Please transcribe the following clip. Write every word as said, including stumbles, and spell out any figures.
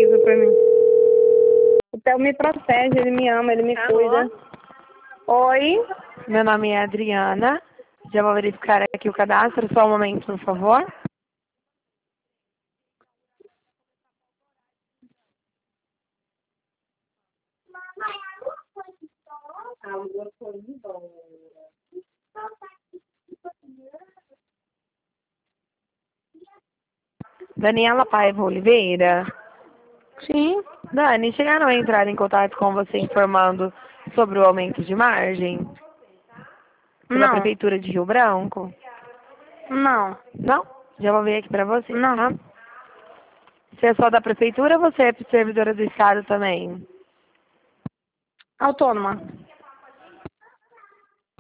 incrível pra mim. O Theo me protege, ele me ama, ele me Alô? cuida. Oi? Meu nome é Adriana. Já vou verificar aqui o cadastro. Só um momento, por favor. Daniela Paiva Oliveira. Sim. Dani, chegaram a entrar em contato com você informando sobre o aumento de margem pela Não. Prefeitura de Rio Branco? Não. Não? Já vou ver aqui pra você, Não. tá? Você é só da Prefeitura ou você é servidora do Estado também? Autônoma.